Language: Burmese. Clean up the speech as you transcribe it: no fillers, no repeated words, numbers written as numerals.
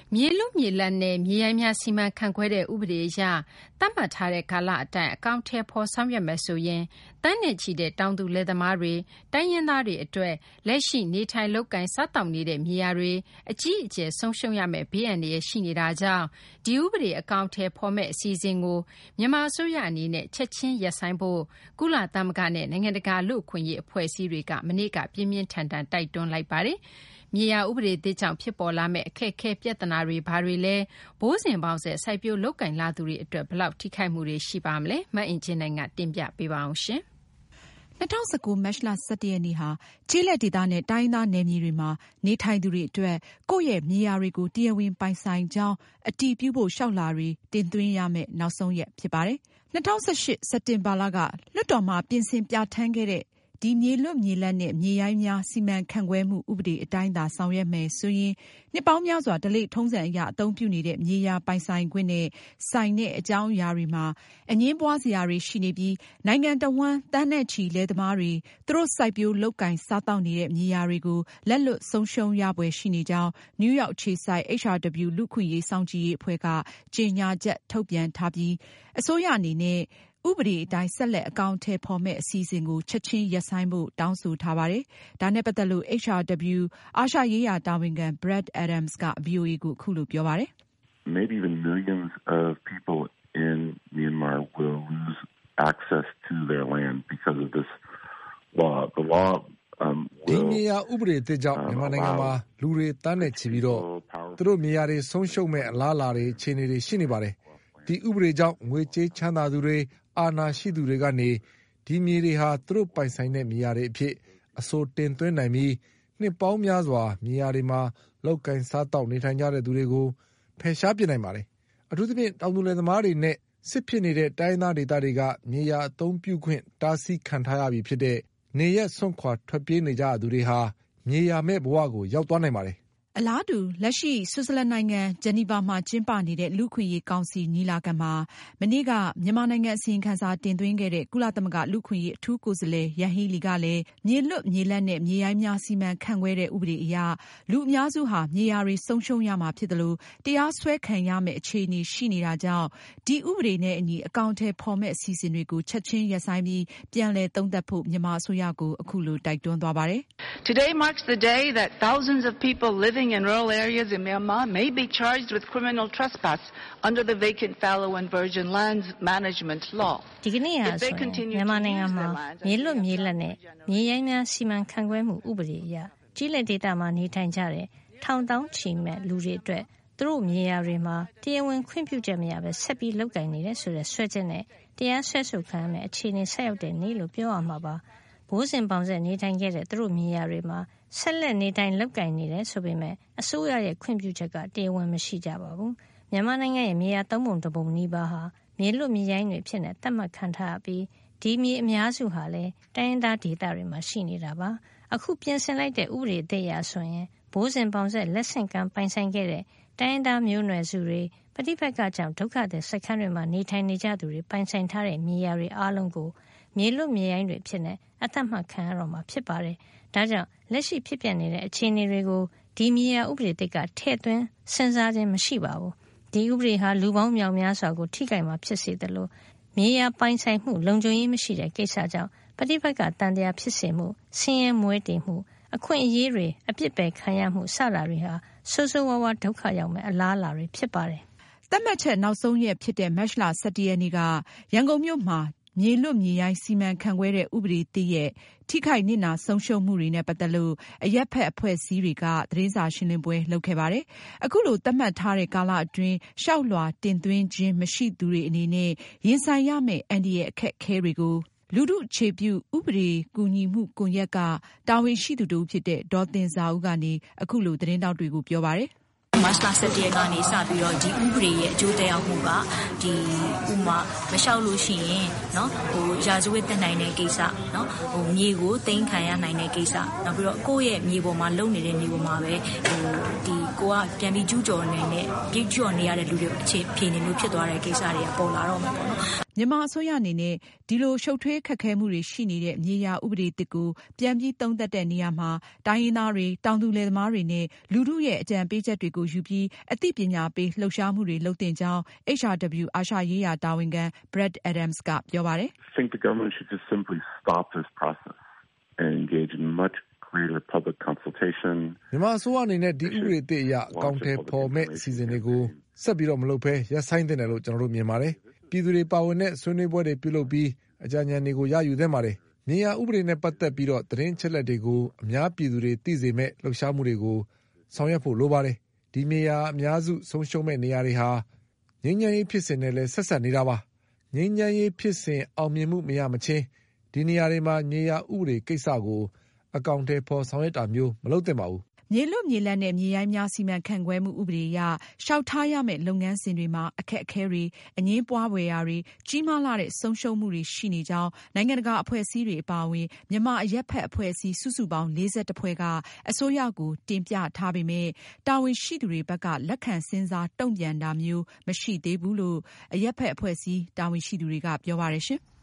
မြေလွတ်မြေလပ်နဲ့မြေရိုင်းများစီမံခန့်ခွဲတဲ့ဥပဒေအရသတ်မှတ်ထားတဲ့ကာလအတိုင်းအကောင်အထည်ဖော်ဆောင်ရွက်မယ်ဆိုရင်သန်းနဲ့ချီတဲ့တောင်သူလယ်သမားတွေတိုင်းရင်းသားတွေအတွက်လက်ရှိနေထိုင်လုပ်ကိုင်စားသောက်နေတဲ့မြေယာတွေအကြီးအကျယ်ဆုံးရှုံးရမယ့်ဘေးအန္တရာယ်ရှိနေတာကြောင့်ဒီဥပဒေအကောင်အထည်ဖော်မဲ့အစီအစဉ်ကိုမြန်မာအစိုးရအနေနဲ့ချက်ချင်းရပ်ဆိုင်းဖို့ကုလသမဂ္ဂနဲ့နိုင်ငံတကာလူ့အခွင့်အရေးအဖွဲ့အစည်းတွေကမနေ့ကပြင်းပြင်းထန်ထန်တိုက်တွန်းလိုက်ပါတယ်မြေယာဥပဒေသစ်ကြောင့်ဖြစ်ပေါ်လာမယ့်အခက်အခဲပြဿနာတွေဘာတွေလဲဘိုးစဉ်ပေါင်းဆက်စိုက်ပျိုးလုပ်ကင်လာသူတွေအတွက်ဘလောက်ထိခိုက်မှုတွေရှိပါမလဲမအင်ဂျင်နိုင်ကတင်ပြပေးပါအောင်ရှင် 2019 မတ်လ 17 ရက်နေ့ဟာကျေးလက်ဒေသနဲ့တိုင်းသားနယ်မြေတွေမှာနေထိုင်သူတွေအတွက်ကိုယ့်ရဲ့မြေယာတွေကိုတရားဝင်ပိုင်ဆိုင်ကြောင်းအတည်ပြုဖို့လျှောက်လာတွေတင်သွင်းရမယ့်နောက်ဆုံးရက်ဖြစ်ပါတယ်။2018 စက်တင်ဘာလကလွှတ်တော်မှာပြင်ဆင်ပြဋ္ဌာန်းခဲ့တဲ့ဒီမြေလွတ်မြေလပ်နဲ့မြေရိုင်းများစီမံခန့်ခွဲမှုဥပဒေအတိုင်းသာဆောင်ရွက်မယ်ဆိုရင်နှစ်ပေါင်းများစွာဓလေ့ထုံးစံအရအသုံးပြုနေတဲ့မြေယာပိုင်ဆိုင်ခွင့်နဲ့ဆိုင်တဲ့အကြောင်းအရာတွေမှာအငြင်းပွားစရာတွေရှိနေပြီးနိုင်ငံတော်ဝန်သန်းနဲ့ချီလယ်သမားတွေသူတို့စိုက်ပျိုးလုပ်ကင်စားတောက်နေတဲ့မြေယာတွေကိုလက်လွတ်ဆုံးရှုံးရပွဲရှိနေကြောင်းနယူးယောက်အခြေစိုက် HRW လူ့ခွင့်ရေးစောင့်ကြည့်ရေးအဖွဲ့ကကြေညာချက်ထုတ်ပြန်ထားပြီးအစိုးရအနေနဲ့ဥပဒေအတိုင်းဆက်လက်အကောင်အထည်ဖော်မဲ့အစီအစဉ်ကိုချက်ချင်းရပ်ဆိုင်းဖို့တောင်းဆိုထားပါတယ်။ဒါနဲ့ပတ်သက်လို့ HRW အာရှရေးရာတာဝန်ခံ Brad Adams က VOA ကိုအခုလိုပြောပါတယ်။ Maybe even millions of people in Myanmar will lose access to their land because of this law. The law ဒီမြေယာဥပဒေအသစ်ကြောင့်မြန်မာနိုင်ငံမှာလူတွေတန်းနဲ့ချီပြီးတော့သူတို့မြေယာတွေဆုံးရှုံးမဲ့အလားအလာတွေအခြေအနေတွေရှိနေပါတယ်။ဒီဥပဒေကြောင့်ငွေကြေးချမ်းသာသူတွေအာဏာရှိသူတွေကနေဒီမြေတွေဟာသူတို့ပိုင်ဆိုင်တဲ့မြေယာတွေအဖြစ်အဆိုတင်သွင်းနိုင်ပြီးနှစ်ပေါင်းများစွာမြေယာတွေမှာလုပ်ကိုင်စားတောက်နေထိုင်ကြတဲ့သူတွေကိုဖယ်ရှားပစ်နိုင်ပါတယ်။အထူးသဖြင့်တောင်သူလယ်သမားတွေနဲ့စစ်ဖြစ်နေတဲ့တိုင်းသားဒေသတွေကမြေယာအသုံးပြုခွင့်တားဆီးခံထားရပြီဖြစ်တဲ့နေရက်စွန့်ခွာထွက်ပြေးနေကြသူတွေဟာမြေယာမဲ့ဘဝကိုရောက်သွားနိုင်ပါတယ်။အလားတူလက်ရှိဆွစ်ဇာလန်နိုင်ငံဂျနီဗာမှာကျင်းပနေတဲ့လူ့ခွင့်ရေးကောင်စီညီလာခံမှာမနေ့ကမြန်မာနိုင်ငံအစီရင်ခံစာတင်သွင်းခဲ့တဲ့ကုလသမဂ္ဂလူ့ခွင့်ရေးအထူးကိုယ်စားလှယ်ယန်ဟီးလီကလည်းမြေလွတ်မြေလပ်နဲ့မြေရိုင်းများစီမံခန့်ခွဲတဲ့ဥပဒေအရလူအများစုဟာမြေယာတွေဆုံးရှုံးရမှာဖြစ်တယ်လို့တရားစွဲခံရမယ့်အခြေအနေရှိနေတာကြောင့်ဒီဥပဒေနဲ့အညီအကောင်အထည်ဖော်မဲ့အစီအစဉ်တွေကိုချက်ချင်းရပ်ဆိုင်းပြီးပြန်လည်သုံးသပ်ဖို့မြန်မာအစိုးရကိုအခုလိုတိုက်တွန်းသွားပါတယ်။ Today marks the day that thousands of people living in rural areas in Myanmar may be charged with criminal trespass under the Vacant Fallow and Virgin Lands Management Law. ဒီကနေ့ဟာဆိုမြန်မာနိုင်ငံမှာမြေလွတ်မြေလပ်နဲ့မြေရိုင်းများစီမံခန့်ခွဲမှုဥပဒေအရကြီးလက်ဒေသမှာနေထိုင်ကြတဲ့ထောင်တောင်းချီမဲ့လူတွေအတွက်သူတို့မြေယာတွေမှာတရားဝင်ခွင့်ပြုချက်မရဘဲဆက်ပြီးလုပ်ကိုင်နေတဲ့ဆိုတဲ့ဆွဲချက်နဲ့တရားစွဲဆိုခံရမယ့်အခြေအနေဆက်ရောက်တဲ့နေ့လို့ပြောရမှာပါဘိုးစဉ်ပေါင်းဆက်နေထိုင်ခဲ့တဲ့သူတို့မြေယာတွေမှာဆက်လက်နေထိုင်လုပ်ကိုင်နေတယ်ဆိုပေမဲ့အစိုးရရဲ့ခွင့်ပြုချက်ကတရားဝင်မရှိကြပါဘူးမြန်မာနိုင်ငံရဲ့မြေယာသုံးပုံတစ်ပုံနီးပါးဟာမြေလွတ်မြေရိုင်းတွေဖြစ်နေသတ်မှတ်ခံထားရပြီးဒီမြေအများစုဟာလည်းတိုင်းရင်းသားဒေသတွေမှာရှိနေတာပါအခုပြင်ဆင်လိုက်တဲ့ဥပဒေအသစ်အရဆိုရင်ဘိုးစဉ်ပေါင်းဆက်လက်ဆင့်ကမ်းပိုင်ဆိုင်ခဲ့တဲ့တိုင်းရင်းသားမျိုးနွယ်စုတွေပဋိပက္ခကြောင့်ဒုက္ခသည်စခန်းတွေမှာနေထိုင်နေကြသူတွေပိုင်ဆိုင်ထားတဲ့မြေယာတွေအားလုံးကိုမြေလွတ်မြေရိုင်းတွေဖြစ်နေအသက်မှတ်ခံရတော့မှာဖြစ်ပါတယ်ဒါကြောင့်လက်ရှိဖြစ်ပျက်နေတဲ့အခြေအနေတွေကိုဒီမြေယာဥပဒေသစ်ကထည့်သွင်းစဉ်းစားခြင်းမရှိပါဘူးဒီဥပဒေဟာလူပေါင်းမြောက်များစွာကိုထိခိုက်မှာဖြစ်စေတယ်လို့မြေယာပိုင်ဆိုင်မှုလုံခြုံရေးမရှိတဲ့ကိစ္စကြောင့်ပဋိပက္ခတန်တရားဖြစ်စေမှုဆင်းရဲမွဲတေမှုအခွင့်အရေးတွေအပြစ်ပယ်ခံရမှုစတာတွေဟာဆိုးဆိုးဝါးဝါးဒုက္ခရောက်မဲ့အလားအလာတွေဖြစ်ပါတယ်သတ်မှတ်ချက်နောက်ဆုံးရက်ဖြစ်တဲ့မတ်လ 17 ရက်နေ့ကရန်ကုန်မြို့မှာမြေလွတ်မြေရိုင်းစီမံခန့်ခွဲတဲ့ဥပဒေသစ်ရဲ့ထိခိုက်နစ်နာဆုံးရှုံးမှုတွေနဲ့ပတ်သက်လို့အရပ်ဖက်အဖွဲ့အစည်းတွေကသတင်းစာရှင်းလင်းပွဲလုပ်ခဲ့ပါတယ်။အခုလိုသတ်မှတ်ထားတဲ့ကာလအတွင်းလျှောက်လွှာတင်သွင်းခြင်းမရှိသူတွေအနေနဲ့ရင်ဆိုင်ရမယ့်အန္တရာယ်အခက်အခဲတွေကိုလူထုအခြေပြုဥပဒေကူညီမှုကွန်ရက်ကတာဝန်ရှိသူတူဖြစ်တဲ့ဒေါ်သင်ဇာဦးကနေအခုလိုသတင်းတောက်တွေကိုပြောပါတယ်။မတ်လ 17 ရက်ကနေစပြီးတော့ဒီဥပဒေရဲ့အကျိုးသက်ရောက်မှုကဒီဥမာမလျှောက်လို့ရှိရင်နော်ရာဇဝတ်တက်နိုင်တဲ့ကိစ္စနော်မြေကိုသိမ်းခံရနိုင်တဲ့ကိစ္စနောက်ပြီးတော့ကိုယ့်ရဲ့မြေပေါ်မှာလုံနေတဲ့မြေပေါ်မှာပဲဒီကိုကပြန်ပြီးကျူးကျော်နေတဲ့ပြည့်ကျော်နေရတဲ့လူတွေအခြေဖြေနေလို့ဖြစ်သွားတဲ့ကိစ္စတွေကပေါ်လာတော့မှာပေါ့နော်မြန်မာအစိုးရအနေနဲ့ဒီလိုရှုပ်ထွေးခက်ခဲမှုတွေရှိနေတဲ့မြေယာဥပဒေတစ်ကိုပြန်ပြီးသုံးသပ်တဲ့နေရာမှာတိုင်းရင်းသားတွေတောင်သူလယ်သမားတွေနဲ့လူထုရဲ့အကြံပေးချက်တွေကိုယူပြီးအသိပညာပေးလှုပ်ရှားမှုတွေလုပ်သင့်ကြောင်း HRW အာရှရေးရာတာဝန်ခံ Brad Adams ကပြောပါတယ်။ I think the government should just simply stop this process and engage in much greater public consultation. မြန်မာအစိုးရအနေနဲ့ဒီဥပဒေသစ်အရအကောင့်ထဲပေါ်မဲ့အစီအစဉ်တွေကိုဆက်ပြီးတော့မလုပ်ဘဲရပ်ဆိုင်းသင့်တယ်လို့ကျွန်တော်တို့မြင်ပါတယ်။ပြည်သူတွေပါဝင်တဲ့ဆွေးနွေးပွဲတွေပြုလုပ်ပြီးအကြံဉာဏ်တွေကိုရယူသင့်ပါတယ်။မြေယာဥပဒေနဲ့ပတ်သက်ပြီးတော့သတင်းချက်လက်တွေကိုအများပြည်သူတွေသိစေမဲ့လှုပ်ရှားမှုတွေကိုဆောင်ရွက်ဖို့လိုပါတယ်။ဒီမြေယာအများစုဆုံးရှုံးမဲ့နေရာတွေဟာငြိမ်းချမ်းရေးဖြစ်စဉ်နဲ့လည်းဆက်ဆက်နေတာပါ။ငြိမ်းချမ်းရေးဖြစ်စဉ်အောင်မြင်မှုမရမချင်းဒီနေရာတွေမှာမြေယာဥပဒေကိစ္စကိုအကောင့်ထဲပေါ်ဆောင်ရွက်တာမျိုးမလုပ်သင့်ပါဘူး။မြေလွတ်မြေလပ်နဲ့မြေရိုင်းများစီမံခန့်ခွဲမှုဥပဒေအရလျှောက်ထားရမယ့်လုပ်ငန်းစဉ်တွေမှာအခက်အခဲတွေအငြင်းပွားဖွယ်ရာတွေကြီးမားလှတဲ့ဆုံးရှုံးမှုတွေရှိနေကြောင်းနိုင်ငံတကာအဖွဲ့အစည်းတွေအပါအဝင်မြန်မာအရပ်ဖက်အဖွဲ့အစည်းစုစုပေါင်း41ဖွဲ့ကအစိုးရကိုတင်ပြထားပေမဲ့တာဝန်ရှိသူတွေဘက်ကလက်ခံစဉ်းစားတုံ့ပြန်တာမျိုးမရှိသေးဘူးလို့အရပ်ဖက်အဖွဲ့အစည်းတာဝန်ရှိသူတွေကပြောပါတယ်ရှင်။